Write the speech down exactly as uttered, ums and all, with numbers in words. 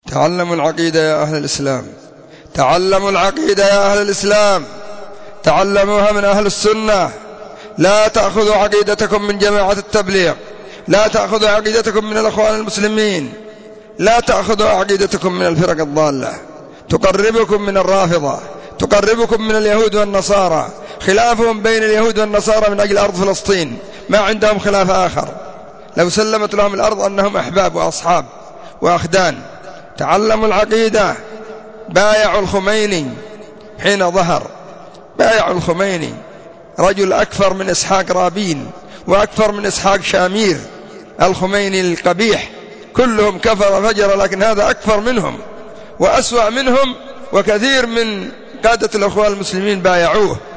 تعلموا العقيدة يا أهل الإسلام، تعلموا العقيدة يا أهل الإسلام، تعلموها من أهل السنة. لا تأخذوا عقيدتكم من جماعة التبليغ، لا تأخذوا عقيدتكم من الأخوان المسلمين، لا تأخذوا عقيدتكم من الفرق الضالة تقربكم من الرافضة، تقربكم من اليهود والنصارى. خلافهم بين اليهود والنصارى من أجل أرض فلسطين، ما عندهم خلاف آخر. لو سلمت لهم الأرض أنهم أحباب وأصحاب وأخدان. تعلموا العقيدة. بايعوا الخميني حين ظهر، بايعوا الخميني، رجل أكثر من إسحاق رابين وأكثر من إسحاق شامير. الخميني القبيح كلهم كفر فجر، لكن هذا أكثر منهم وأسوأ منهم، وكثير من قادة الأخوان المسلمين بايعوه.